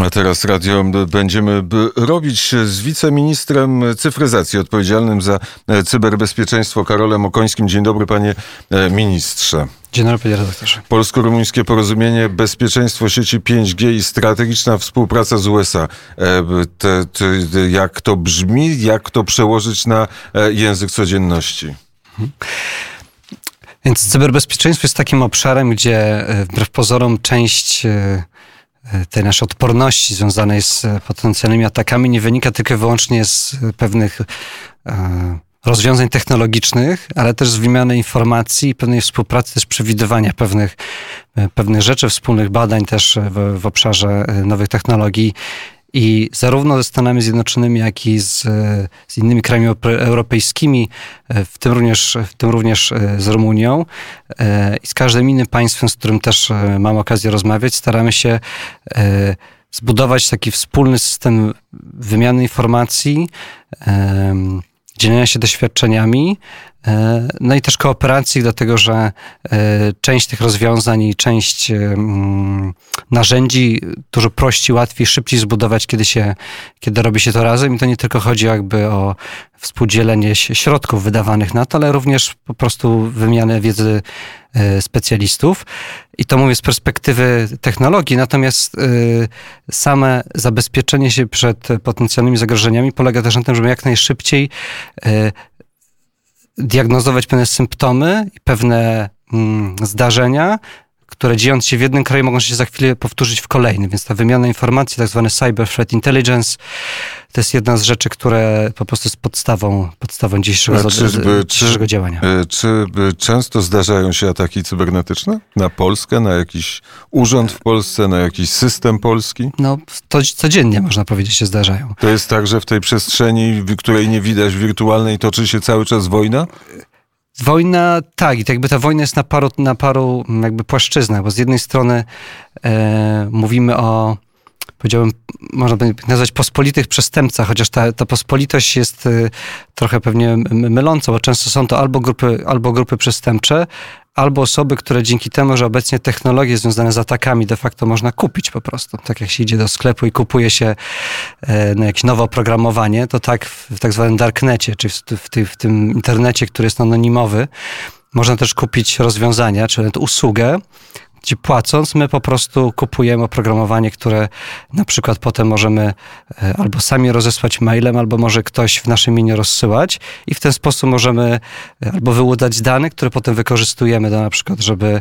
A teraz radio będziemy robić z wiceministrem cyfryzacji odpowiedzialnym za cyberbezpieczeństwo Karolem Okońskim. Dzień dobry, panie ministrze. Dzień dobry, panie redaktorze. Polsko-rumuńskie porozumienie, bezpieczeństwo sieci 5G i strategiczna współpraca z USA. Jak to brzmi? Jak to przełożyć na język codzienności? Więc cyberbezpieczeństwo jest takim obszarem, gdzie wbrew pozorom część tej naszej odporności związanej z potencjalnymi atakami nie wynika tylko i wyłącznie z pewnych rozwiązań technologicznych, ale też z wymiany informacji i pewnej współpracy, też przewidywania pewnych rzeczy, wspólnych badań też w obszarze nowych technologii. I zarówno ze Stanami Zjednoczonymi, jak i z innymi krajami europejskimi, w tym również z Rumunią i z każdym innym państwem, z którym też mam okazję rozmawiać, staramy się zbudować taki wspólny system wymiany informacji, dzielenia się doświadczeniami, no i też kooperacji, dlatego że część tych rozwiązań i część narzędzi dużo prościej, łatwiej, szybciej zbudować, kiedy robi się to razem. I to nie tylko chodzi jakby o współdzielenie środków wydawanych na to, ale również po prostu wymianę wiedzy specjalistów. I to mówię z perspektywy technologii, natomiast same zabezpieczenie się przed potencjalnymi zagrożeniami polega też na tym, żeby jak najszybciej diagnozować pewne symptomy i pewne zdarzenia, które dziejąc się w jednym kraju mogą się za chwilę powtórzyć w kolejnym. Więc ta wymiana informacji, tak zwany Cyber Threat Intelligence, to jest jedna z rzeczy, które po prostu jest podstawą dzisiejszego działania. Czy często zdarzają się ataki cybernetyczne? Na Polskę, na jakiś urząd w Polsce, na jakiś system polski? No, to codziennie, można powiedzieć, się zdarzają. To jest tak, że w tej przestrzeni, której nie widać, wirtualnej, toczy się cały czas wojna? Wojna, tak, i tak jakby ta wojna jest na paru jakby płaszczyznach, bo z jednej strony mówimy o, powiedziałbym, można by nazwać pospolitych przestępcach, chociaż ta pospolitość jest trochę pewnie myląca, bo często są to albo grupy przestępcze, albo osoby, które dzięki temu, że obecnie technologie związane z atakami de facto można kupić po prostu. Tak jak się idzie do sklepu i kupuje się jakieś nowe oprogramowanie, to tak w tak zwanym darknecie, czyli w tym internecie, który jest anonimowy, można też kupić rozwiązania, czy usługę, gdzie płacąc, my po prostu kupujemy oprogramowanie, które na przykład potem możemy albo sami rozesłać mailem, albo może ktoś w naszym imieniu rozsyłać i w ten sposób możemy albo wyłudzać dane, które potem wykorzystujemy na przykład, żeby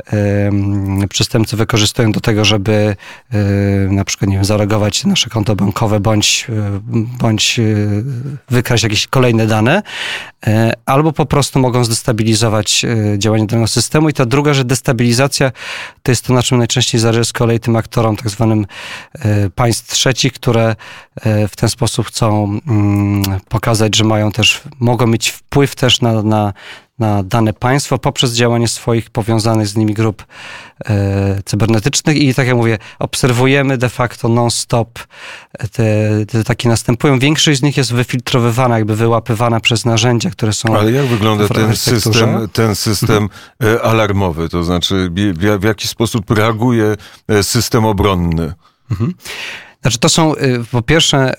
przestępcy wykorzystują do tego, żeby na przykład, nie wiem, zalogować nasze konto bankowe, bądź wykraść jakieś kolejne dane, albo po prostu mogą zdestabilizować działanie danego systemu. I ta druga, że destabilizacja to jest to, na czym najczęściej zależy z kolei tym aktorom, tak zwanym państw trzecich, które w ten sposób chcą pokazać, że mogą mieć wpływ też na dane państwo poprzez działanie swoich powiązanych z nimi grup cybernetycznych i tak jak mówię, obserwujemy de facto non-stop te takie następują. Większość z nich jest wyfiltrowywana, jakby wyłapywana przez narzędzia, które są. Ale jak wygląda ten system alarmowy? To znaczy w jaki sposób reaguje system obronny? Znaczy to są po pierwsze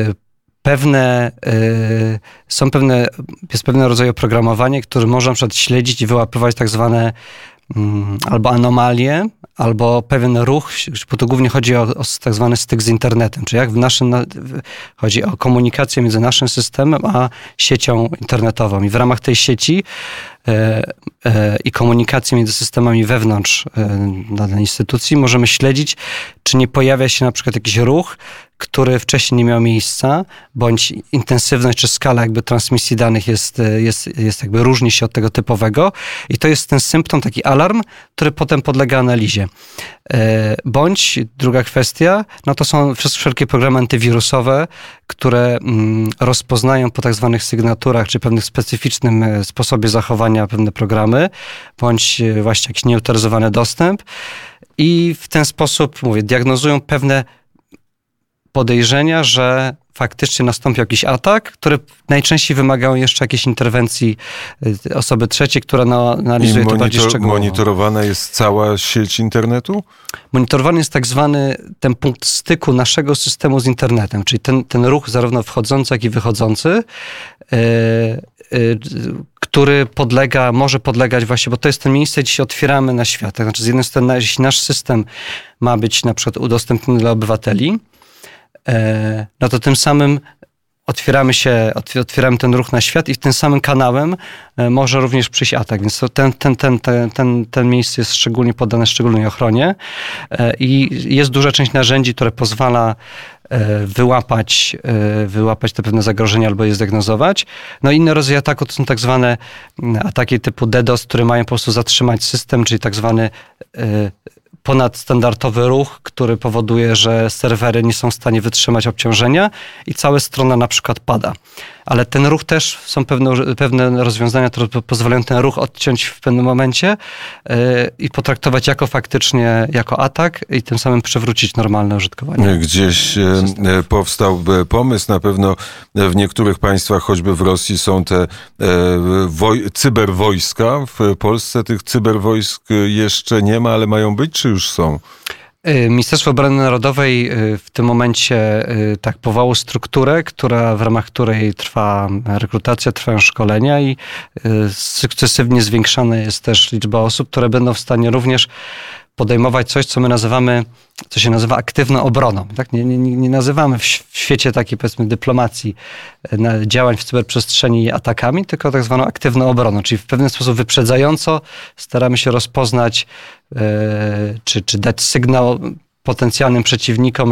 jest pewne rodzaje oprogramowanie, które można na przykład śledzić i wyłapywać tak zwane albo anomalie, albo pewien ruch, bo to głównie chodzi o tak zwany styk z internetem, czyli jak chodzi o komunikację między naszym systemem a siecią internetową. I w ramach tej sieci i komunikacji między systemami wewnątrz danej instytucji możemy śledzić, czy nie pojawia się na przykład jakiś ruch, który wcześniej nie miał miejsca, bądź intensywność czy skala jakby transmisji danych jest jakby różni się od tego typowego i to jest ten symptom, taki alarm, który potem podlega analizie. Bądź druga kwestia, no to są wszelkie programy antywirusowe, które rozpoznają po tak zwanych sygnaturach, czy pewnych specyficznym sposobie zachowania pewne programy, bądź właśnie jakiś nieautoryzowany dostęp i w ten sposób, mówię, diagnozują pewne podejrzenia, że faktycznie nastąpił jakiś atak, który najczęściej wymagał jeszcze jakiejś interwencji osoby trzeciej, która analizuje to bardziej szczegółowo. Monitorowana jest cała sieć internetu? Monitorowany jest tak zwany ten punkt styku naszego systemu z internetem, czyli ten ruch zarówno wchodzący, jak i wychodzący, który może podlegać właśnie, bo to jest to miejsce, gdzie się otwieramy na świat. Tak? Znaczy z jednej strony, jeśli nasz system ma być na przykład udostępniony dla obywateli, no to tym samym otwieramy ten ruch na świat i tym samym kanałem może również przyjść atak. Więc ten miejsce jest szczególnie poddane szczególnej ochronie i jest duża część narzędzi, które pozwala wyłapać te pewne zagrożenia albo je zdiagnozować. No inne rodzaje ataku to są tak zwane ataki typu DDoS, które mają po prostu zatrzymać system, czyli tak zwany ponadstandardowy ruch, który powoduje, że serwery nie są w stanie wytrzymać obciążenia i cała strona na przykład pada. Ale ten ruch też są pewne rozwiązania, które pozwalają ten ruch odciąć w pewnym momencie i potraktować jako atak i tym samym przywrócić normalne użytkowanie. Gdzieś powstał pomysł, na pewno w niektórych państwach, choćby w Rosji, są te cyberwojska. W Polsce tych cyberwojsk jeszcze nie ma, ale mają być, czy już są? Ministerstwo Obrony Narodowej w tym momencie tak powołało strukturę, w ramach której trwa rekrutacja, trwają szkolenia i sukcesywnie zwiększana jest też liczba osób, które będą w stanie również podejmować coś, co się nazywa aktywną obroną. Tak? Nie nazywamy w świecie takiej, powiedzmy, dyplomacji działań w cyberprzestrzeni atakami, tylko tak zwaną aktywną obroną, czyli w pewien sposób wyprzedzająco staramy się rozpoznać czy dać sygnał potencjalnym przeciwnikom,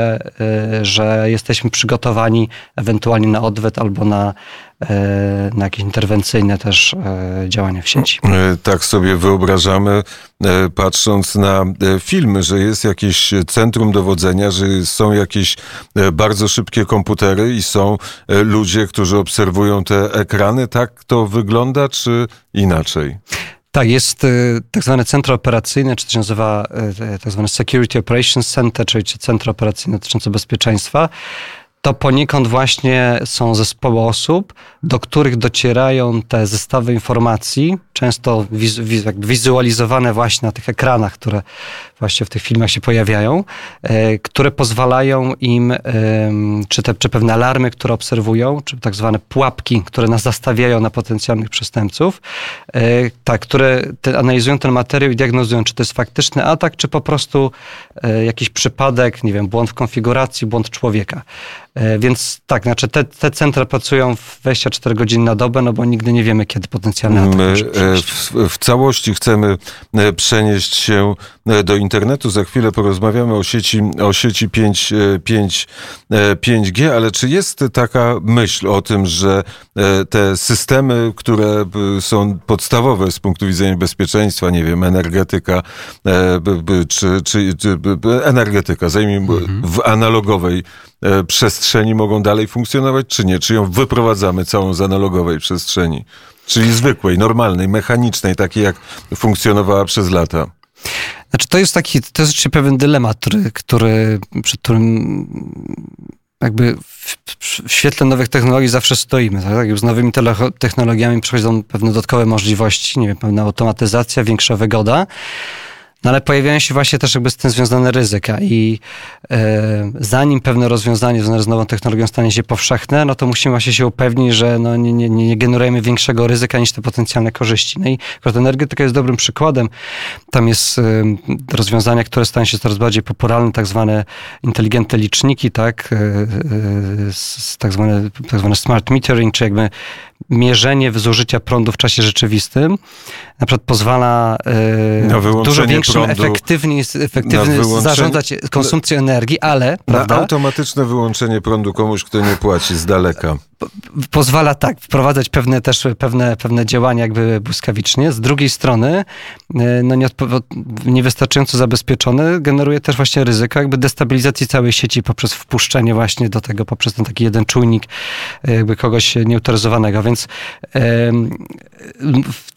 że jesteśmy przygotowani ewentualnie na odwet albo na jakieś interwencyjne też działania w sieci. Tak sobie wyobrażamy, patrząc na filmy, że jest jakieś centrum dowodzenia, że są jakieś bardzo szybkie komputery i są ludzie, którzy obserwują te ekrany. Tak to wygląda, czy inaczej? Tak, jest tak zwane centrum operacyjne, czy to się nazywa tak zwane Security Operations Center, czyli centrum operacyjne dotyczące bezpieczeństwa. To poniekąd właśnie są zespoły osób, do których docierają te zestawy informacji, często wizualizowane właśnie na tych ekranach, które właśnie w tych filmach się pojawiają, które pozwalają im, czy pewne alarmy, które obserwują, czy tak zwane pułapki, które nas zastawiają na potencjalnych przestępców, które analizują ten materiał i diagnozują, czy to jest faktyczny atak, czy po prostu jakiś przypadek, nie wiem, błąd w konfiguracji, błąd człowieka. Więc tak, znaczy te centra pracują 24 godziny na dobę, no bo nigdy nie wiemy, kiedy potencjalny atak może przyjść. W całości chcemy przenieść się do internetu. Za chwilę porozmawiamy o sieci 5G, ale czy jest taka myśl o tym, że te systemy, które są podstawowe z punktu widzenia bezpieczeństwa, nie wiem, energetyka, czy energetyka, w analogowej przestrzeni mogą dalej funkcjonować, czy nie? Czy ją wyprowadzamy całą z analogowej przestrzeni? Czyli zwykłej, normalnej, mechanicznej, takiej jak funkcjonowała przez lata. Znaczy to jest oczywiście pewien dylemat, przed którym jakby w świetle nowych technologii zawsze stoimy. Tak? Z nowymi technologiami przychodzą pewne dodatkowe możliwości, nie wiem, pewna automatyzacja, większa wygoda. No ale pojawiają się właśnie też jakby z tym związane ryzyka i zanim pewne rozwiązanie związane z nową technologią stanie się powszechne, no to musimy właśnie się upewnić, że no nie generujemy większego ryzyka niż te potencjalne korzyści. No i akurat energetyka jest dobrym przykładem. Tam jest rozwiązania, które stają się coraz bardziej popularne, tak zwane inteligentne liczniki, tak tak zwane smart metering, czy jakby mierzenie zużycia prądu w czasie rzeczywistym na przykład pozwala dużo większym, efektywnie zarządzać konsumpcją energii, ale... Na automatyczne wyłączenie prądu komuś, kto nie płaci z daleka. Pozwala tak wprowadzać pewne działania jakby błyskawicznie. Z drugiej strony niewystarczająco zabezpieczony generuje też właśnie ryzyko jakby destabilizacji całej sieci poprzez wpuszczenie właśnie do tego, poprzez ten taki jeden czujnik jakby kogoś nieautoryzowanego. Więc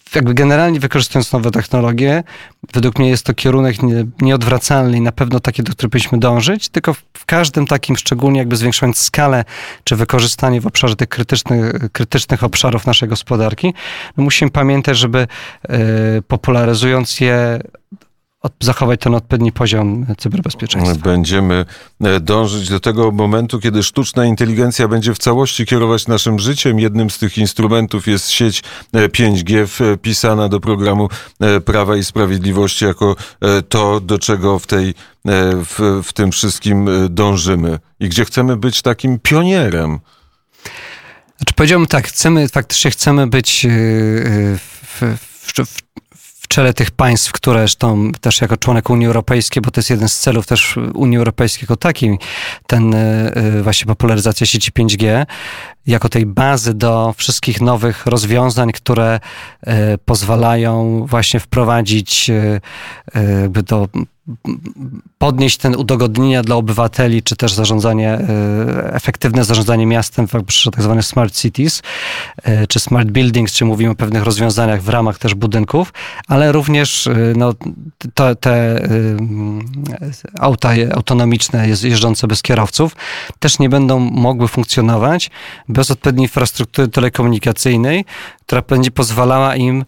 jakby generalnie wykorzystując nowe technologie, według mnie jest to kierunek nieodwracalny i na pewno taki, do którego powinniśmy dążyć, tylko w każdym takim, szczególnie jakby zwiększając skalę czy wykorzystanie w obszarze tych krytycznych obszarów naszej gospodarki, no musimy pamiętać, żeby popularyzując je, zachować ten odpowiedni poziom cyberbezpieczeństwa. Będziemy dążyć do tego momentu, kiedy sztuczna inteligencja będzie w całości kierować naszym życiem. Jednym z tych instrumentów jest sieć 5G wpisana do programu Prawa i Sprawiedliwości jako to, do czego w tym wszystkim dążymy i gdzie chcemy być takim pionierem. Znaczy, powiedziałbym tak, faktycznie chcemy być w czele tych państw, które zresztą też jako członek Unii Europejskiej, bo to jest jeden z celów też Unii Europejskiej jako takiej, właśnie popularyzacja sieci 5G, jako tej bazy do wszystkich nowych rozwiązań, które pozwalają właśnie wprowadzić podnieść ten udogodnienia dla obywateli, czy też efektywne zarządzanie miastem przy tak zwanych smart cities, czy smart buildings, czy mówimy o pewnych rozwiązaniach w ramach też budynków, ale również te auta autonomiczne jeżdżące bez kierowców też nie będą mogły funkcjonować bez odpowiedniej infrastruktury telekomunikacyjnej, która będzie pozwalała im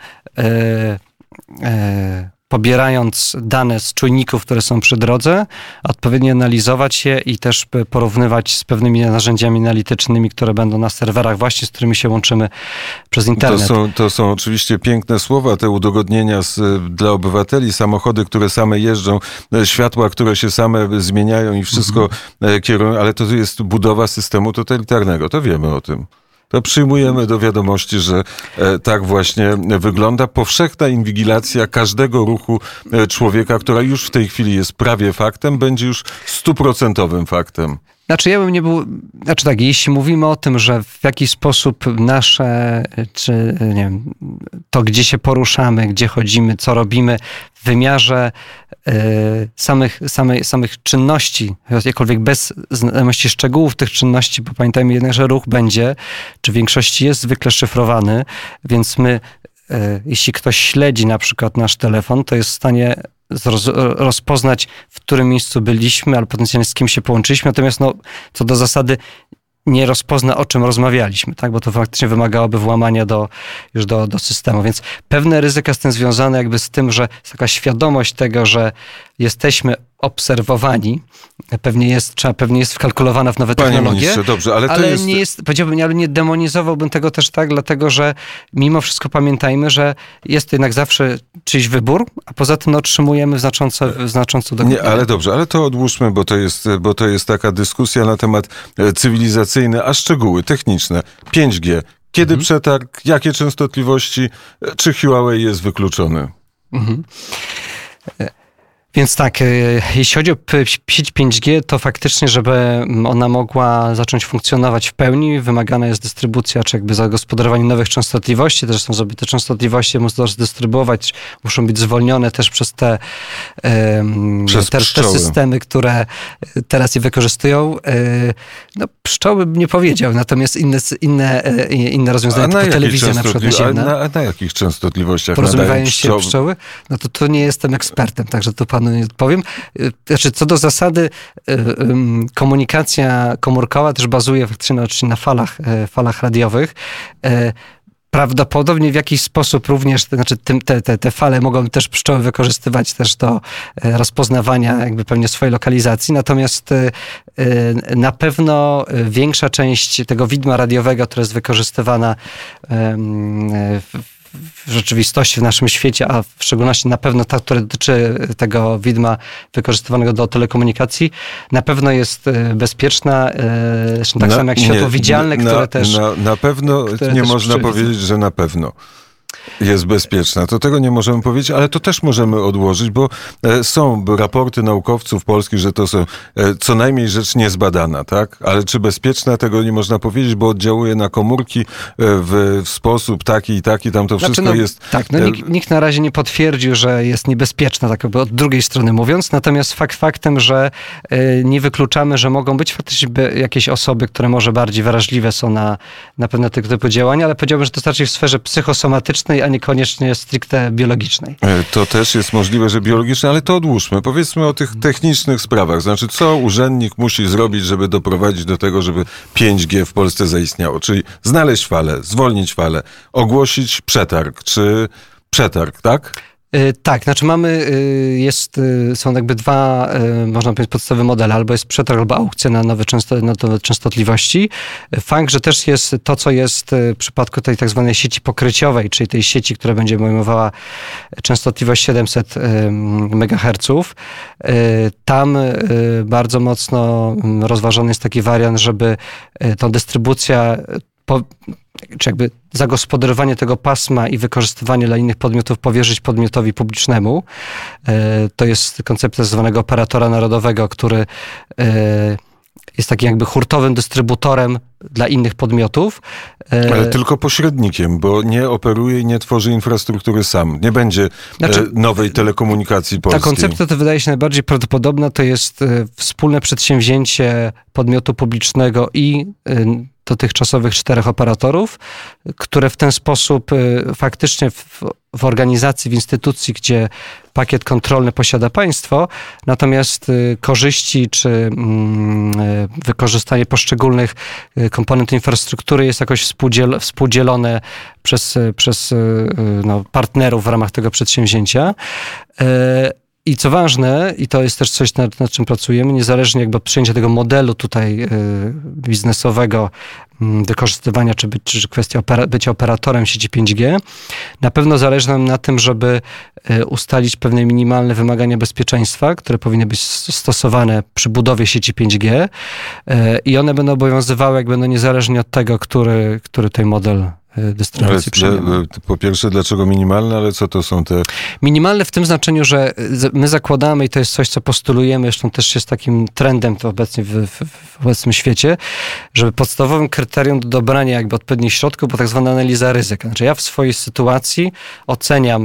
pobierając dane z czujników, które są przy drodze, odpowiednio analizować je i też porównywać z pewnymi narzędziami analitycznymi, które będą na serwerach właśnie, z którymi się łączymy przez internet. To są oczywiście piękne słowa, te udogodnienia dla obywateli, samochody, które same jeżdżą, światła, które się same zmieniają i wszystko kierują, ale to jest budowa systemu totalitarnego, to wiemy o tym. To przyjmujemy do wiadomości, że tak właśnie wygląda powszechna inwigilacja każdego ruchu człowieka, która już w tej chwili jest prawie faktem, będzie już 100% faktem. Znaczy ja bym nie był... Znaczy tak, jeśli mówimy o tym, że w jakiś sposób nasze, czy nie wiem, to gdzie się poruszamy, gdzie chodzimy, co robimy w wymiarze samych czynności, jakkolwiek bez znajomości szczegółów tych czynności, bo pamiętajmy jednak, że ruch będzie, czy w większości jest zwykle szyfrowany, więc my, jeśli ktoś śledzi na przykład nasz telefon, to jest w stanie rozpoznać, w którym miejscu byliśmy, albo potencjalnie z kim się połączyliśmy, natomiast co do zasady nie rozpozna, o czym rozmawialiśmy, tak? Bo to faktycznie wymagałoby włamania już do systemu, więc pewne ryzyka z tym związane jakby z tym, że jest taka świadomość tego, że jesteśmy obserwowani, pewnie jest wkalkulowana w nowe technologie. Panie ministrze, dobrze, ale to jest... Powiedziałbym, ale nie demonizowałbym tego też tak, dlatego że mimo wszystko pamiętajmy, że jest to jednak zawsze czyjś wybór, a poza tym otrzymujemy znacząco dogodnie. Nie, ale dobrze, ale to odłóżmy, bo to jest taka dyskusja na temat cywilizacyjny, a szczegóły techniczne. 5G. Kiedy przetarg? Jakie częstotliwości? Czy Huawei jest wykluczony? Więc tak, jeśli chodzi o sieć 5G, to faktycznie, żeby ona mogła zacząć funkcjonować w pełni, wymagana jest dystrybucja, czy jakby zagospodarowanie nowych częstotliwości. Zresztą, żeby te częstotliwości móc zdystrybuować, muszą być zwolnione też przez te systemy, które teraz je wykorzystują. Pszczoły bym nie powiedział, natomiast inne rozwiązania, typu telewizja na przykład naziemna. A na jakich częstotliwościach porozumiewają się pszczoły? No to nie jestem ekspertem, także to panu nie odpowiem. Znaczy, co do zasady, komunikacja komórkowa też bazuje faktycznie na falach radiowych. Prawdopodobnie w jakiś sposób również, te fale mogą też pszczoły wykorzystywać też do rozpoznawania jakby pewnie swojej lokalizacji, natomiast na pewno większa część tego widma radiowego, które jest wykorzystywana w rzeczywistości, w naszym świecie, a w szczególności na pewno ta, która dotyczy tego widma wykorzystywanego do telekomunikacji, na pewno jest bezpieczna, zresztą tak samo jak światło widzialne, które też... Na pewno nie można powiedzieć, że na pewno jest bezpieczna. To tego nie możemy powiedzieć, ale to też możemy odłożyć, bo są raporty naukowców polskich, że to są co najmniej rzecz niezbadana, tak? Ale czy bezpieczna, tego nie można powiedzieć, bo oddziałuje na komórki w sposób taki i taki, tam to wszystko jest... Tak, nikt na razie nie potwierdził, że jest niebezpieczna, tak jakby od drugiej strony mówiąc, natomiast faktem, że nie wykluczamy, że mogą być faktycznie jakieś osoby, które może bardziej wrażliwe są na pewne tego typu działania, ale powiedziałbym, że to raczej w sferze psychosomatycznej fizycznej, a niekoniecznie stricte biologicznej. To też jest możliwe, że biologiczne, ale to odłóżmy. Powiedzmy o tych technicznych sprawach. Znaczy, co urzędnik musi zrobić, żeby doprowadzić do tego, żeby 5G w Polsce zaistniało? Czyli znaleźć falę, zwolnić falę, ogłosić przetarg, czy przetarg, tak? Tak, znaczy są jakby dwa, można powiedzieć, podstawowe modele. Albo jest przetarg, albo aukcja na nowe częstotliwości. Fakt, że też jest to, co jest w przypadku tej tak zwanej sieci pokryciowej, czyli tej sieci, która będzie obejmowała częstotliwość 700 MHz. Tam bardzo mocno rozważany jest taki wariant, żeby tą dystrybucja czy jakby zagospodarowanie tego pasma i wykorzystywanie dla innych podmiotów powierzyć podmiotowi publicznemu. To jest koncepcja zwanego operatora narodowego, który jest takim jakby hurtowym dystrybutorem dla innych podmiotów. Ale tylko pośrednikiem, bo nie operuje i nie tworzy infrastruktury sam. Nie będzie nowej telekomunikacji polskiej. Ta koncepcja, to wydaje się najbardziej prawdopodobna, to jest wspólne przedsięwzięcie podmiotu publicznego i dotychczasowych 4 operatorów, które w ten sposób faktycznie w organizacji, w instytucji, gdzie pakiet kontrolny posiada państwo, natomiast korzyści czy wykorzystanie poszczególnych komponentów infrastruktury jest jakoś współdzielone przez partnerów w ramach tego przedsięwzięcia. I co ważne, i to jest też coś, nad czym pracujemy, niezależnie jakby od przyjęcia tego modelu tutaj biznesowego, wykorzystywania, czy kwestia bycia operatorem sieci 5G, na pewno zależy nam na tym, żeby ustalić pewne minimalne wymagania bezpieczeństwa, które powinny być stosowane przy budowie sieci 5G i one będą obowiązywały niezależnie od tego, który tutaj model dystrybucji przyjmiemy. Po pierwsze, dlaczego minimalne, ale co to są te... Minimalne w tym znaczeniu, że my zakładamy, i to jest coś, co postulujemy, zresztą też jest takim trendem to obecnie w obecnym świecie, żeby podstawowym kryterium do dobrania jakby odpowiednich środków była tak zwana analiza ryzyka. Znaczy ja w swojej sytuacji oceniam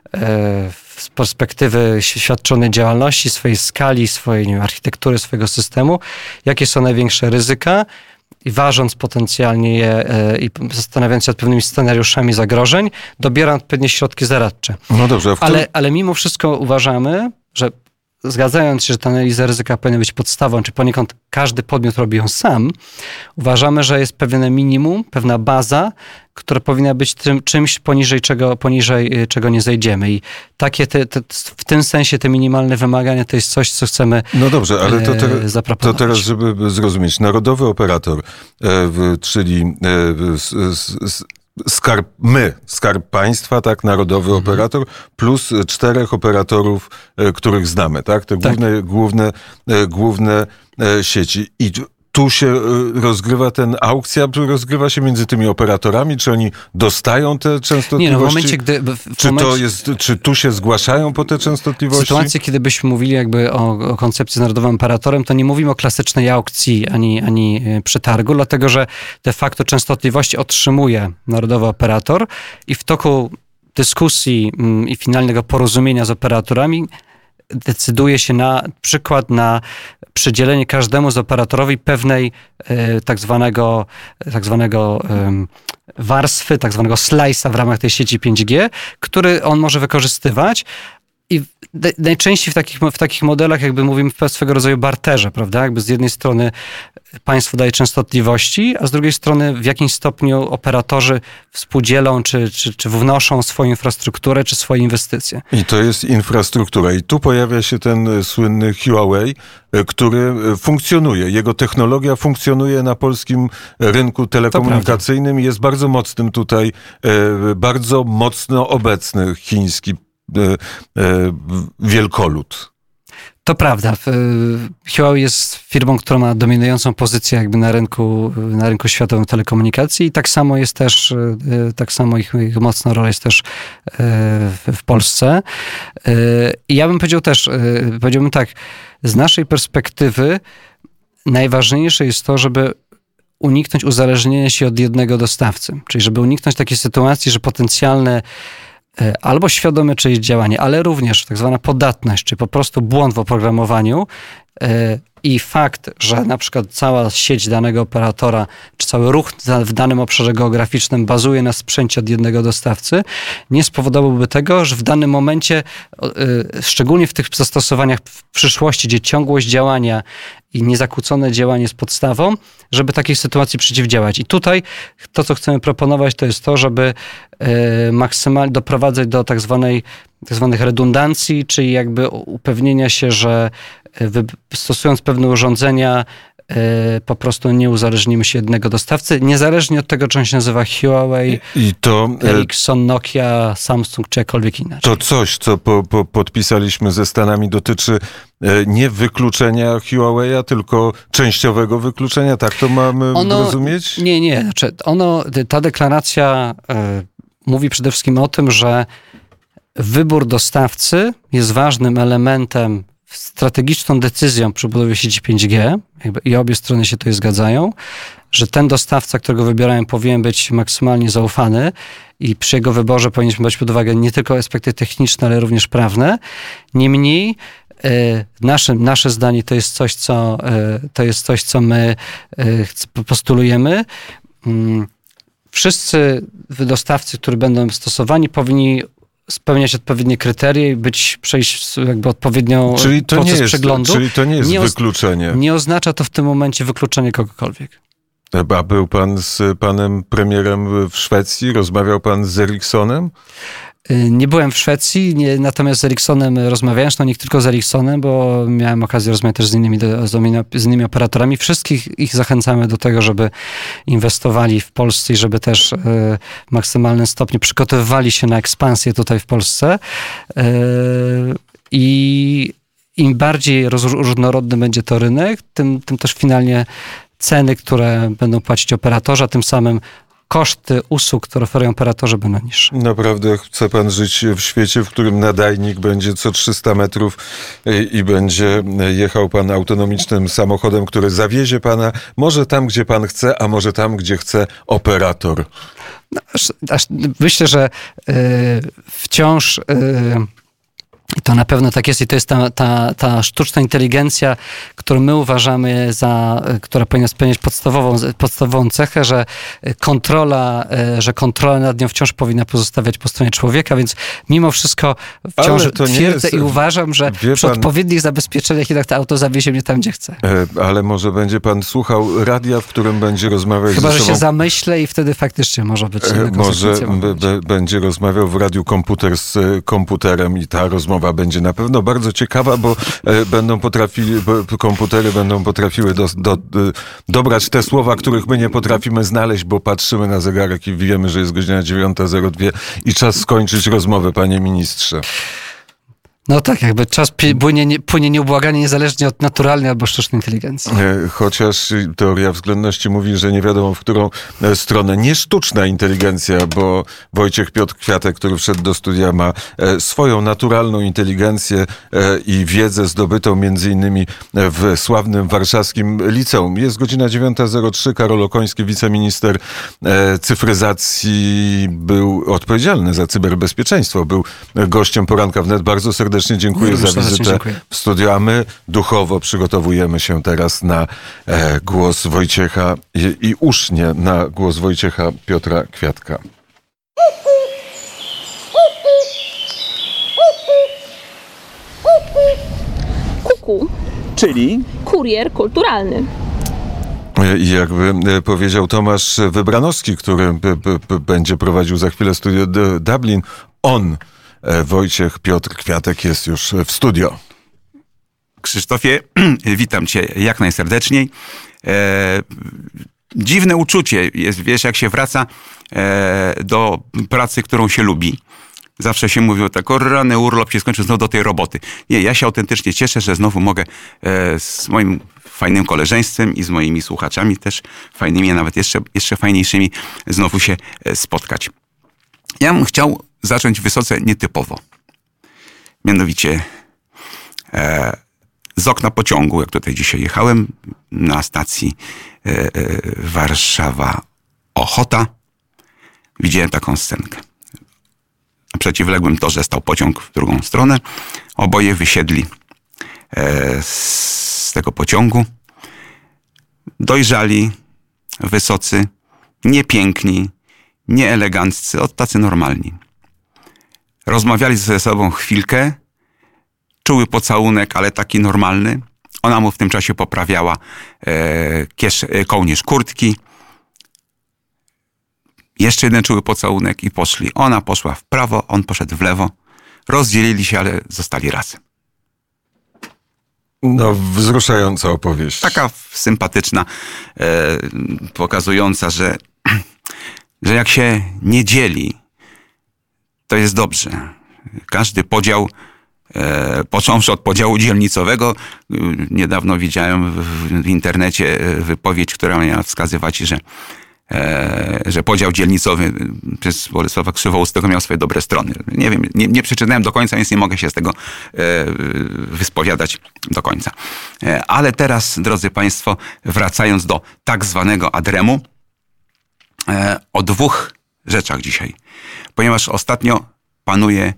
z perspektywy świadczonej działalności, swojej skali, swojej architektury, swojego systemu, jakie są największe ryzyka, i ważąc potencjalnie je i zastanawiając się nad pewnymi scenariuszami zagrożeń, dobieram odpowiednie środki zaradcze. No dobrze. Ale mimo wszystko uważamy, że zgadzając się, że ta analiza ryzyka powinna być podstawą, czy poniekąd każdy podmiot robi ją sam, uważamy, że jest pewne minimum, pewna baza, która powinna być czymś poniżej czego nie zejdziemy. I takie w tym sensie te minimalne wymagania to jest coś, co chcemy zaproponować. To teraz, żeby zrozumieć, narodowy operator, czyli Skarb Państwa, tak, narodowy operator, plus 4 operatorów, których znamy, tak? Te główne sieci. I tu się rozgrywa aukcja, rozgrywa się między tymi operatorami, czy oni dostają te częstotliwości? Nie, w momencie, gdy... Czy tu się zgłaszają po te częstotliwości? W sytuacji, kiedy byśmy mówili jakby o koncepcji z narodowym operatorem, to nie mówimy o klasycznej aukcji ani przetargu, dlatego że de facto częstotliwości otrzymuje narodowy operator i w toku dyskusji i finalnego porozumienia z operatorami decyduje się na przydzielenie każdemu z operatorowi pewnej tak zwanego warstwy, tak zwanego slice'a w ramach tej sieci 5G, który on może wykorzystywać. I najczęściej w takich modelach jakby mówimy w swego rodzaju barterze, prawda? Jakby z jednej strony państwo daje częstotliwości, a z drugiej strony w jakimś stopniu operatorzy współdzielą, czy wnoszą swoją infrastrukturę, czy swoje inwestycje. I to jest infrastruktura. I tu pojawia się ten słynny Huawei, który funkcjonuje. Jego technologia funkcjonuje na polskim rynku telekomunikacyjnym i jest bardzo mocnym tutaj, bardzo mocno obecny chiński wielkolud. To prawda. Huawei jest firmą, która ma dominującą pozycję jakby na rynku światowym telekomunikacji i tak samo ich mocna rola jest też w Polsce. I ja bym powiedziałbym tak, z naszej perspektywy najważniejsze jest to, żeby uniknąć uzależnienia się od jednego dostawcy. Czyli żeby uniknąć takiej sytuacji, że potencjalne albo świadome czyjeś działanie, ale również tak zwana podatność, czy po prostu błąd w oprogramowaniu i fakt, że na przykład cała sieć danego operatora, czy cały ruch w danym obszarze geograficznym bazuje na sprzęcie od jednego dostawcy, nie spowodowałby tego, że w danym momencie, szczególnie w tych zastosowaniach w przyszłości, gdzie ciągłość działania i niezakłócone działanie jest podstawą, żeby takiej sytuacji przeciwdziałać. I tutaj to, co chcemy proponować, to jest to, żeby maksymalnie doprowadzać do tak zwanych redundancji, czyli jakby upewnienia się, że stosując pewne urządzenia po prostu nie uzależnimy się jednego dostawcy, niezależnie od tego, czy on się nazywa Huawei, Ericsson, Nokia, Samsung, czy jakkolwiek inaczej. To coś, co podpisaliśmy ze Stanami, dotyczy nie wykluczenia Huawei'a, tylko częściowego wykluczenia? Tak to mamy rozumieć? Nie. Znaczy ta deklaracja mówi przede wszystkim o tym, że wybór dostawcy jest ważnym elementem, strategiczną decyzją przy budowie sieci 5G i obie strony się tutaj zgadzają, że ten dostawca, którego wybierają, powinien być maksymalnie zaufany i przy jego wyborze powinniśmy brać pod uwagę nie tylko aspekty techniczne, ale również prawne. Niemniej nasze zdanie to jest coś, co my postulujemy. Wszyscy dostawcy, którzy będą stosowani, powinni spełniać odpowiednie kryteria i przejść jakby odpowiednią proces przeglądu. Czyli to nie jest wykluczenie. Nie oznacza to w tym momencie wykluczenie kogokolwiek. A był pan z panem premierem w Szwecji? Rozmawiał pan z Ericssonem? Nie byłem w Szwecji, natomiast z Ericssonem rozmawiałem, zresztą nie tylko z Ericssonem, bo miałem okazję rozmawiać też z innymi operatorami. Wszystkich ich zachęcamy do tego, żeby inwestowali w Polsce i żeby też w maksymalnym stopniu przygotowywali się na ekspansję tutaj w Polsce. I im bardziej różnorodny będzie to rynek, tym też finalnie ceny, które będą płacić operatorzy, a tym samym koszty usług, które oferują operatorzy, będą niższe. Naprawdę chce pan żyć w świecie, w którym nadajnik będzie co 300 metrów i będzie jechał pan autonomicznym samochodem, który zawiezie pana może tam, gdzie pan chce, a może tam, gdzie chce operator? Myślę, że wciąż... I to na pewno tak jest i to jest ta sztuczna inteligencja, którą my uważamy która powinna spełniać podstawową cechę, że kontrola nad nią wciąż powinna pozostawiać po stronie człowieka, więc mimo wszystko wciąż twierdzę i uważam, że przy odpowiednich zabezpieczeniach jednak to auto zawiezie mnie tam, gdzie chce. Ale może będzie pan słuchał radia, w którym będzie rozmawiał Chyba, że się zamyślę i wtedy faktycznie może być może będzie rozmawiał w radiu komputer z komputerem i ta rozmowa będzie na pewno bardzo ciekawa, bo komputery będą potrafiły dobrać te słowa, których my nie potrafimy znaleźć, bo patrzymy na zegarek i wiemy, że jest godzina 9:02 i czas skończyć rozmowę, panie ministrze. No tak, jakby czas płynie nieubłaganie, niezależnie od naturalnej albo sztucznej inteligencji. Chociaż teoria względności mówi, że nie wiadomo, w którą stronę. Nie sztuczna inteligencja, bo Wojciech Piotr Kwiatek, który wszedł do studia, ma swoją naturalną inteligencję i wiedzę zdobytą między innymi w sławnym warszawskim liceum. Jest godzina 9:03. Karol Okoński, wiceminister cyfryzacji, był odpowiedzialny za cyberbezpieczeństwo. Był gościem poranka wnet. Bardzo serdecznie dziękuję za wizytę w studiu, a my duchowo przygotowujemy się teraz na głos Wojciecha i usznie na głos Wojciecha Piotra Kwiatka. Kuku. Czyli? Kurier kulturalny. I jakby powiedział Tomasz Wybranowski, który będzie prowadził za chwilę studio Dublin, Wojciech Piotr Kwiatek jest już w studio. Krzysztofie, witam cię jak najserdeczniej. Dziwne uczucie jest, wiesz, jak się wraca do pracy, którą się lubi. Zawsze się mówi o tak, rany urlop się skończy znowu do tej roboty. Nie, ja się autentycznie cieszę, że znowu mogę z moim fajnym koleżeństwem i z moimi słuchaczami też fajnymi, a nawet jeszcze fajniejszymi znowu się spotkać. Ja bym chciał zacząć wysoce nietypowo. Mianowicie z okna pociągu, jak tutaj dzisiaj jechałem, na stacji Warszawa-Ochota, widziałem taką scenkę. Na przeciwległym torze stał pociąg w drugą stronę. Oboje wysiedli z tego pociągu. Dojrzali, wysocy, niepiękni, nieeleganccy, tacy normalni. Rozmawiali ze sobą chwilkę, czuły pocałunek, ale taki normalny. Ona mu w tym czasie poprawiała kołnierz kurtki. Jeszcze jeden czuły pocałunek i poszli. Ona poszła w prawo, on poszedł w lewo. Rozdzielili się, ale zostali razem. No, wzruszająca opowieść. Taka sympatyczna, pokazująca, że jak się nie dzieli, to jest dobrze. Każdy podział, począwszy od podziału dzielnicowego, niedawno widziałem w internecie wypowiedź, która miała wskazywać, że podział dzielnicowy przez Bolesława Krzywoustego miał swoje dobre strony. Nie wiem, nie przeczytałem do końca, więc nie mogę się z tego wyspowiadać do końca. Ale teraz, drodzy Państwo, wracając do tak zwanego Adremu, o dwóch rzeczach dzisiaj. Ponieważ ostatnio panuje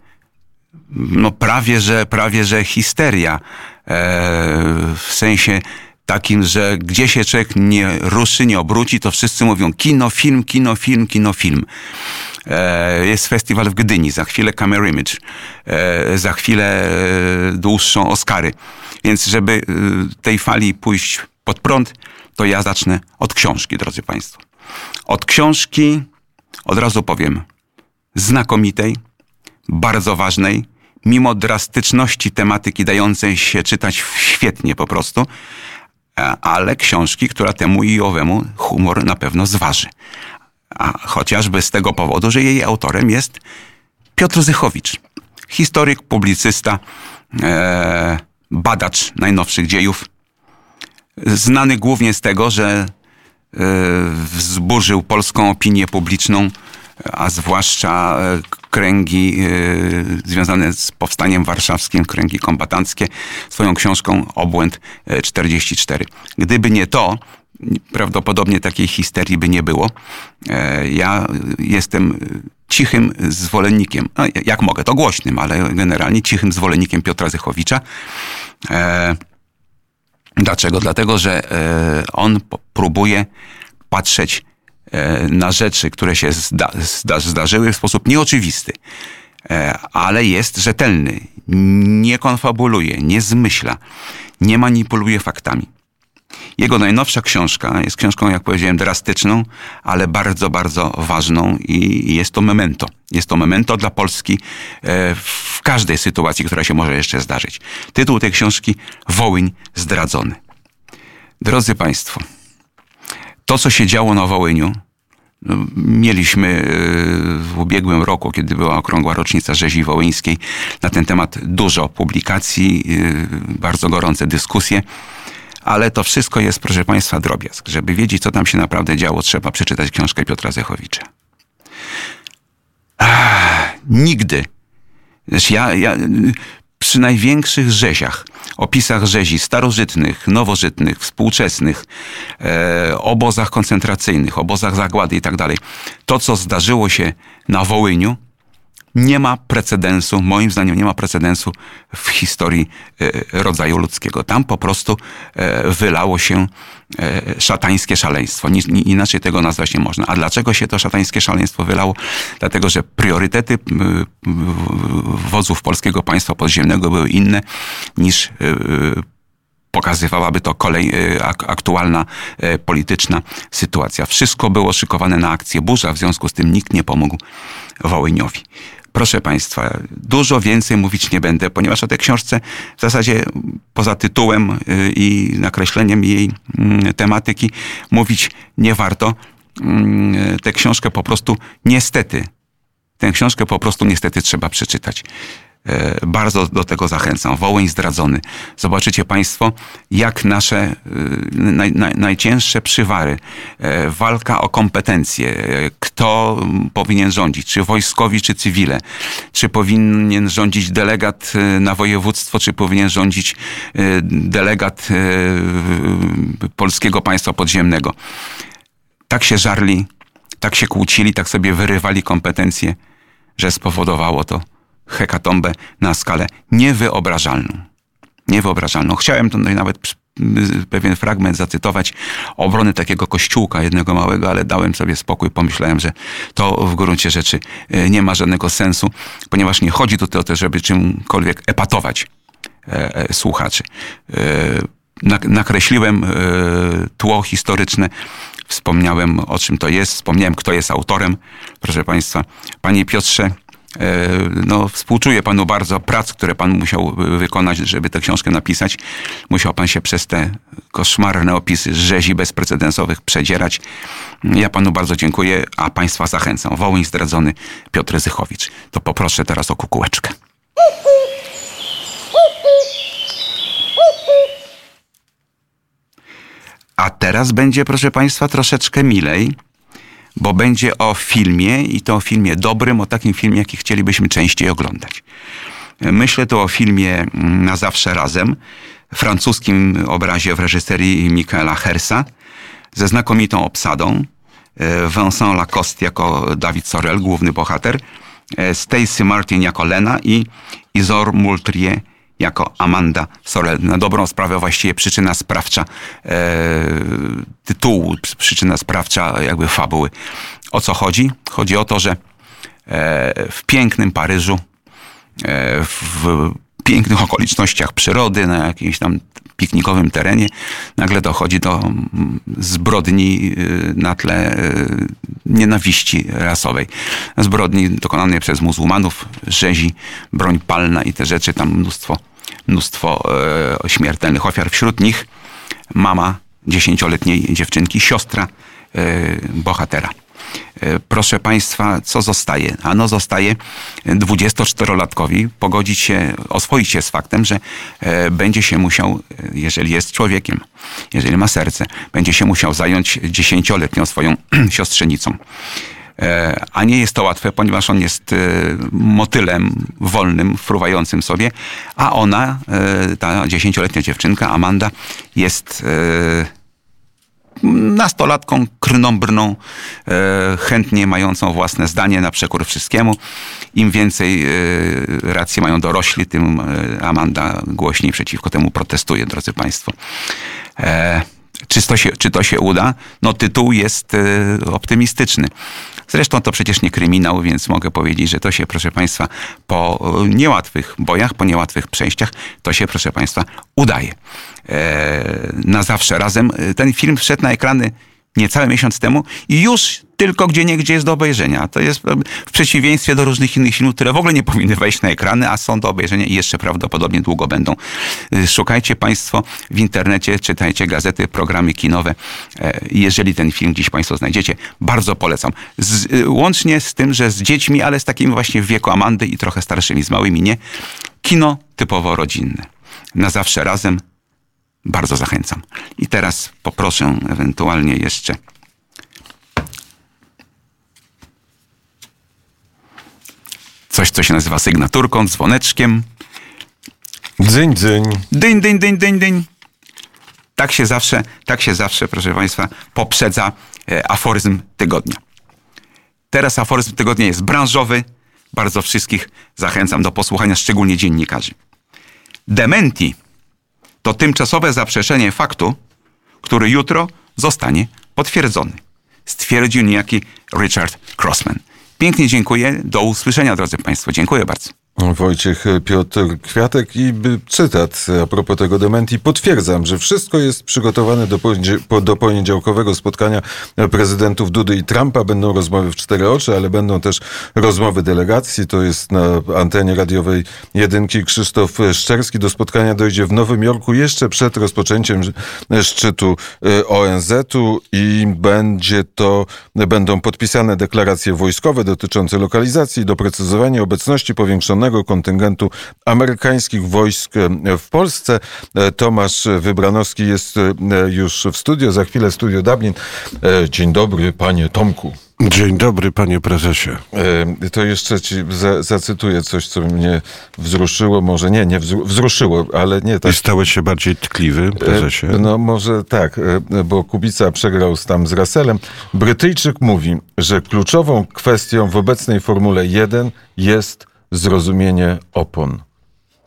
prawie że histeria, w sensie takim, że gdzie się człowiek nie ruszy, nie obróci, to wszyscy mówią kino, film, kino, film, kino, film. Jest festiwal w Gdyni, za chwilę Camera Image, za chwilę dłuższą Oscary. Więc żeby tej fali pójść pod prąd, to ja zacznę od książki, drodzy Państwo. Od książki, od razu powiem, znakomitej, bardzo ważnej, mimo drastyczności tematyki dającej się czytać świetnie po prostu, ale książki, która temu i owemu humor na pewno zważy. A chociażby z tego powodu, że jej autorem jest Piotr Zychowicz. Historyk, publicysta, badacz najnowszych dziejów. Znany głównie z tego, że wzburzył polską opinię publiczną, a zwłaszcza kręgi związane z powstaniem warszawskim, kręgi kombatanckie, swoją książką Obłęd 44. Gdyby nie to, prawdopodobnie takiej histerii by nie było. Ja jestem cichym zwolennikiem, jak mogę, to głośnym, ale generalnie cichym zwolennikiem Piotra Zychowicza. Dlaczego? Dlatego, że on próbuje patrzeć na rzeczy, które się zdarzyły w sposób nieoczywisty, ale jest rzetelny, nie konfabuluje, nie zmyśla, nie manipuluje faktami. Jego najnowsza książka jest książką, jak powiedziałem, drastyczną, ale bardzo, bardzo ważną i jest to memento. Jest to memento dla Polski w każdej sytuacji, która się może jeszcze zdarzyć. Tytuł tej książki Wołyń zdradzony. Drodzy Państwo, to, co się działo na Wołyniu, mieliśmy w ubiegłym roku, kiedy była okrągła rocznica rzezi wołyńskiej, na ten temat dużo publikacji, bardzo gorące dyskusje, ale to wszystko jest, proszę Państwa, drobiazg. Żeby wiedzieć, co tam się naprawdę działo, trzeba przeczytać książkę Piotra Zychowicza. Nigdy. Ja przy największych rzeziach, opisach rzezi starożytnych, nowożytnych, współczesnych, obozach koncentracyjnych, obozach zagłady i tak dalej, to, co zdarzyło się na Wołyniu, nie ma precedensu, moim zdaniem nie ma precedensu w historii rodzaju ludzkiego. Tam po prostu wylało się szatańskie szaleństwo. Inaczej tego nazwać nie można. A dlaczego się to szatańskie szaleństwo wylało? Dlatego, że priorytety wodzów polskiego państwa podziemnego były inne niż pokazywałaby to aktualna polityczna sytuacja. Wszystko było szykowane na akcję burza, w związku z tym nikt nie pomógł Wołyniowi. Proszę Państwa, dużo więcej mówić nie będę, ponieważ o tej książce w zasadzie poza tytułem i nakreśleniem jej tematyki mówić nie warto. Tę książkę po prostu niestety trzeba przeczytać. Bardzo do tego zachęcam. Wołyń zdradzony. Zobaczycie Państwo, jak nasze najcięższe przywary, walka o kompetencje, kto powinien rządzić, czy wojskowi, czy cywile, czy powinien rządzić delegat na województwo, czy powinien rządzić delegat polskiego państwa podziemnego. Tak się żarli, tak się kłócili, tak sobie wyrywali kompetencje, że spowodowało to hekatombę na skalę niewyobrażalną. Niewyobrażalną. Chciałem tutaj nawet pewien fragment zacytować obrony takiego kościółka jednego małego, ale dałem sobie spokój, pomyślałem, że to w gruncie rzeczy nie ma żadnego sensu, ponieważ nie chodzi tutaj o to, żeby czymkolwiek epatować słuchaczy. Nakreśliłem tło historyczne, wspomniałem, o czym to jest, wspomniałem, kto jest autorem. Proszę Państwa, Panie Piotrze, współczuję Panu bardzo prac, które Pan musiał wykonać, żeby tę książkę napisać. Musiał Pan się przez te koszmarne opisy rzezi bezprecedensowych przedzierać. Ja Panu bardzo dziękuję, a Państwa zachęcam. Wołyń zdradzony, Piotr Zychowicz. To poproszę teraz o kukułeczkę. A teraz będzie, proszę Państwa, troszeczkę milej, bo będzie o filmie i to o filmie dobrym, o takim filmie, jaki chcielibyśmy częściej oglądać. Myślę tu o filmie Na zawsze razem, francuskim obrazie w reżyserii Michaela Hersa, ze znakomitą obsadą. Vincent Lacoste jako David Sorel, główny bohater, Stacey Martin jako Lena i Isor Moultrie jako Amanda Sorel. Na dobrą sprawę właściwie przyczyna sprawcza tytułu, przyczyna sprawcza jakby fabuły. O co chodzi? Chodzi o to, że w pięknym Paryżu, w pięknych okolicznościach przyrody, na jakimś tam piknikowym terenie, nagle dochodzi do zbrodni na tle nienawiści rasowej. Zbrodni dokonanej przez muzułmanów, rzezi, broń palna i te rzeczy, tam mnóstwo śmiertelnych ofiar. Wśród nich mama 10-letniej dziewczynki, siostra bohatera. Proszę Państwa, co zostaje? Ano zostaje 24-latkowi oswoić się z faktem, że będzie się musiał, jeżeli jest człowiekiem, jeżeli ma serce, będzie się musiał zająć 10-letnią swoją siostrzenicą. A nie jest to łatwe, ponieważ on jest motylem wolnym, fruwającym sobie, a ona, ta 10-letnia dziewczynka, Amanda, jest nastolatką, krnąbrną, chętnie mającą własne zdanie na przekór wszystkiemu. Im więcej racji mają dorośli, tym Amanda głośniej przeciwko temu protestuje, drodzy Państwo. Czy to się uda? No tytuł jest optymistyczny. Zresztą to przecież nie kryminał, więc mogę powiedzieć, że to się, proszę Państwa, po niełatwych bojach, po niełatwych przejściach, to się, proszę Państwa, udaje. Na zawsze razem. Ten film wszedł na ekrany niecały miesiąc temu i już tylko gdzieniegdzie jest do obejrzenia. To jest w przeciwieństwie do różnych innych filmów, które w ogóle nie powinny wejść na ekrany, a są do obejrzenia i jeszcze prawdopodobnie długo będą. Szukajcie Państwo w internecie, czytajcie gazety, programy kinowe. Jeżeli ten film gdzieś Państwo znajdziecie, bardzo polecam. Łącznie z tym, że z dziećmi, ale z takimi właśnie w wieku Amandy i trochę starszymi, z małymi nie. Kino typowo rodzinne. Na zawsze razem. Bardzo zachęcam. I teraz poproszę ewentualnie jeszcze coś, co się nazywa sygnaturką, dzwoneczkiem. Dzyń, dzyń. Dyń, dyń, dyń, dyń, dyń. Tak się zawsze, proszę Państwa, poprzedza aforyzm tygodnia. Teraz aforyzm tygodnia jest branżowy. Bardzo wszystkich zachęcam do posłuchania, szczególnie dziennikarzy. Dementi to tymczasowe zaprzeczenie faktu, który jutro zostanie potwierdzony, stwierdził niejaki Richard Crossman. Pięknie dziękuję. Do usłyszenia, drodzy Państwo. Dziękuję bardzo. Wojciech Piotr Kwiatek i cytat a propos tego dementi. Potwierdzam, że wszystko jest przygotowane do poniedziałkowego spotkania prezydentów Dudy i Trumpa. Będą rozmowy w 4 oczy, ale będą też rozmowy delegacji. To jest na antenie radiowej Jedynki Krzysztof Szczerski. Do spotkania dojdzie w Nowym Jorku jeszcze przed rozpoczęciem szczytu ONZ-u i będą podpisane deklaracje wojskowe dotyczące lokalizacji i doprecyzowania obecności powiększonego kontyngentu amerykańskich wojsk w Polsce. Tomasz Wybranowski jest już w studio, za chwilę Studio Dublin. Dzień dobry, panie Tomku. Dzień dobry, panie prezesie. To jeszcze ci zacytuję coś, co mnie wzruszyło, może nie wzruszyło, ale nie tak. I stałeś się bardziej tkliwy, prezesie? No może tak, bo Kubica przegrał tam z Russellem. Brytyjczyk mówi, że kluczową kwestią w obecnej Formule 1 jest zrozumienie opon.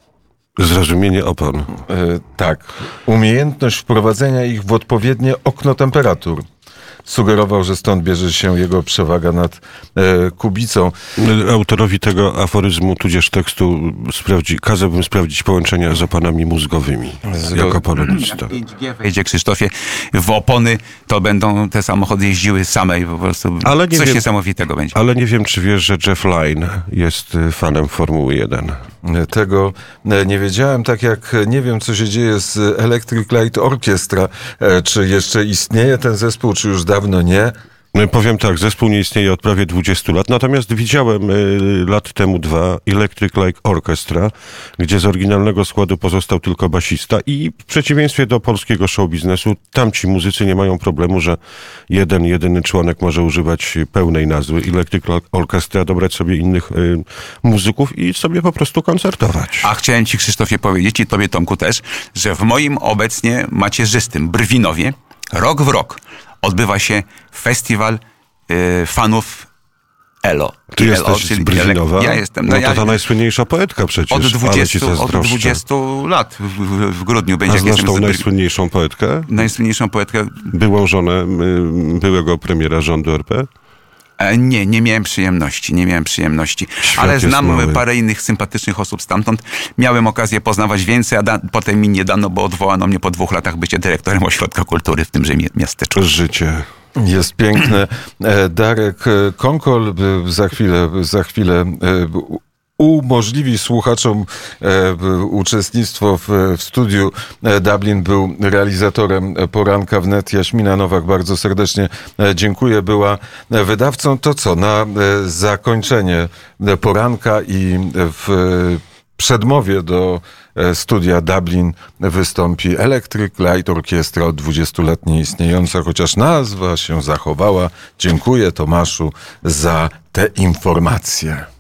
Zrozumienie opon. Tak. Umiejętność wprowadzenia ich w odpowiednie okno temperatur. Sugerował, że stąd bierze się jego przewaga nad kubicą. Autorowi tego aforyzmu, tudzież tekstu kazałbym sprawdzić połączenia z oponami mózgowymi, jako polonista. 5G wejdzie, Krzysztofie, w opony, to będą te samochody jeździły same i po prostu coś niesamowitego będzie. Ale nie wiem, czy wiesz, że Jeff Lynne jest fanem Formuły 1. Tego nie wiedziałem, tak jak nie wiem, co się dzieje z Electric Light Orchestra. Czy jeszcze istnieje ten zespół, czy już dawno nie? Powiem tak, zespół nie istnieje od prawie 20 lat, natomiast widziałem lat temu 2 Electric Light Orchestra, gdzie z oryginalnego składu pozostał tylko basista i w przeciwieństwie do polskiego show biznesu, tamci muzycy nie mają problemu, że jedyny członek może używać pełnej nazwy Electric Light Orchestra, dobrać sobie innych muzyków i sobie po prostu koncertować. A chciałem ci, Krzysztofie, powiedzieć i tobie, Tomku, też, że w moim obecnie macierzystym Brwinowie rok w rok odbywa się festiwal fanów ELO. Ty jesteś z Brwinowa? Ja jestem. No to ta najsłynniejsza poetka przecież. Od 20 lat w grudniu będzie. A znasz tą najsłynniejszą poetkę? Najsłynniejszą poetkę? Byłą żonę byłego premiera rządu RP? Nie miałem przyjemności. Ale znam parę innych sympatycznych osób stamtąd. Miałem okazję poznawać więcej, a potem mi nie dano, bo odwołano mnie po 2 latach bycia dyrektorem ośrodka kultury w tymże miasteczku. Życie. Jest piękne. Darek Konkol za chwilę umożliwi słuchaczom uczestnictwo w studiu. Dublin był realizatorem Poranka Wnet. Jaśmina Nowak, bardzo serdecznie dziękuję. Była wydawcą. To co, na zakończenie Poranka i w przedmowie do studia Dublin wystąpi Electric Light Orchestra, od 20 lat nieistniejąca, chociaż nazwa się zachowała. Dziękuję, Tomaszu, za te informacje.